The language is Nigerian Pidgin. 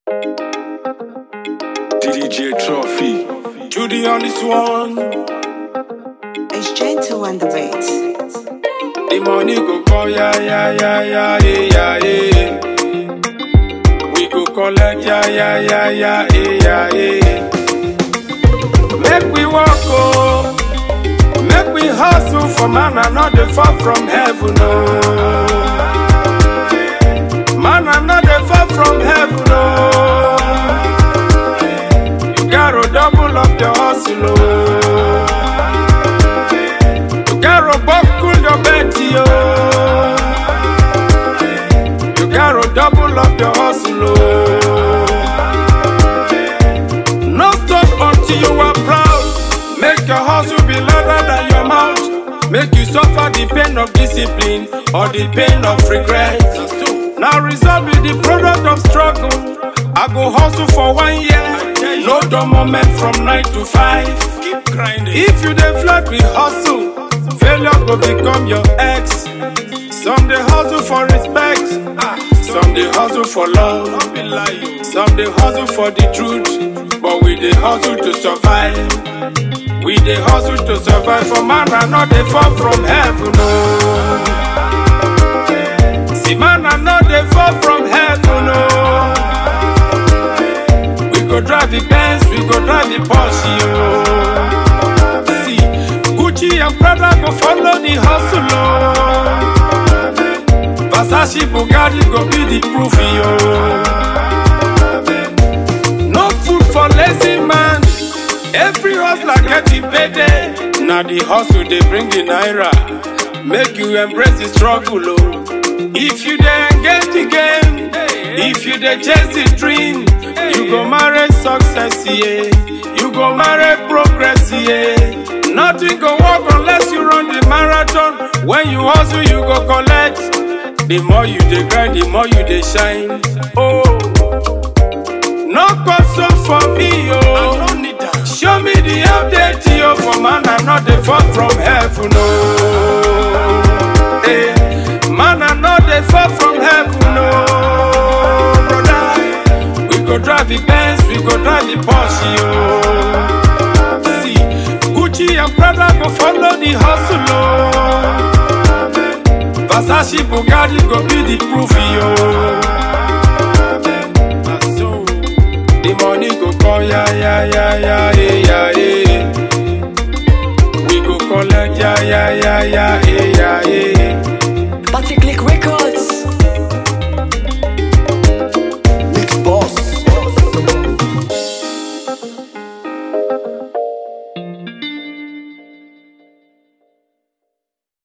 DJ Trophy. Judy on this one. It's gentle on the beat. The money go call, yeah, yeah, yeah, yeah, yeah, yeah. We go collect, yeah, yeah, yeah, yeah, yeah, yeah. Make we walk, oh. Make we hustle for man and not the far from heaven, oh. Man and not the far from heaven, oh. You gotta double up your hustle, oh. You gotta buckle your Betty, oh. You gotta double up your hustle, oh. No stop until you are proud. Make your hustle be louder than your mouth. Make you suffer the pain of discipline or the pain of regret. Now result be the product of struggle. I go hustle for 1 year. No dumb moment from 9 to 5. Keep grinding. If you dey flirt with hustle, failure go become your ex. Some dey hustle for respect, some dey hustle for love, some dey hustle for the truth, but we dey hustle to survive. We dey hustle to survive, for man and not dey fall from heaven, no. See, man and not dey fall from heaven, no. We go drive the Benz, we go drive the Porsche, oh. See, Gucci and Prada go follow the hustle, oh. Versace, Bugatti go be the proof, yo. No food for lazy man. Every hustler get it payday. Now the hustle they bring the naira. Make you embrace the struggle, oh. If you dey engage the game, if you dey chase the dream, you go marry success, yeah. You go marry progress, yeah. Nothing go work unless you run the marathon. When you hustle, you go collect. The more you dey grind, the more you dey shine. Oh, no custom for me, oh. I don't need that. Show me the update, yo. For man, I'm not the fall from heaven, oh. Hey, man, I'm not the fall from heaven, oh. Brother, we go drive the Benz, we go drive the Porsche, oh. See, Gucci and Prada go follow the hustle, oh. Versace, Bugatti go be the proof, yo.